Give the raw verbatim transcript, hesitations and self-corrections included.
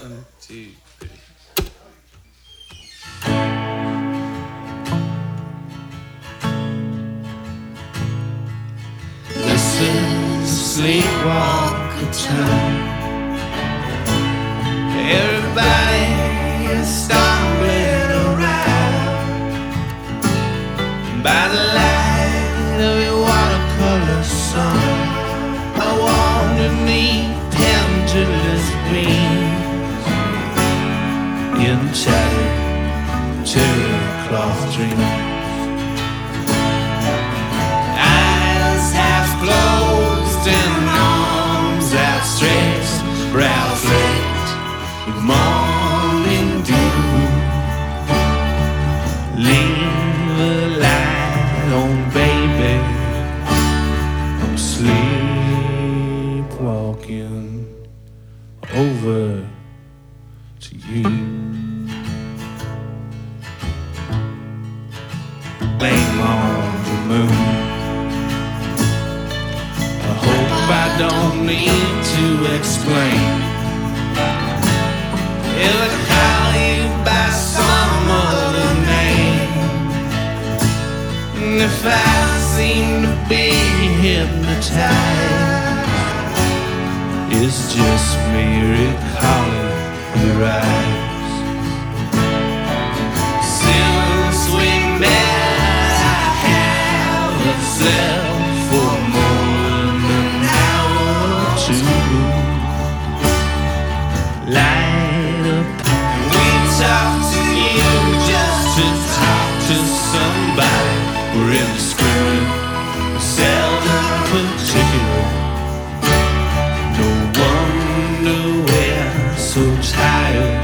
One, two, three. This is Sleepwalker Town. Everybody is stumbling around by the light of your watercolor sun. I wander neath pendulous beams in shattered cherry cloth dreams. Eyes half closed and arms outstretched, brow flecked with morning dew. Leave a light on, baby. I'm sleepwalking over to you. Blame on the moon. I hope I don't need to explain. If I call you by some other name, and if I seem to be hypnotized, it's just me recalling your eyes. Since we met, I have observed for more than an hour or two. Light up, we talk to you just to talk to somebody. We're indiscriminate, seldom particular. No wonder we're so tired.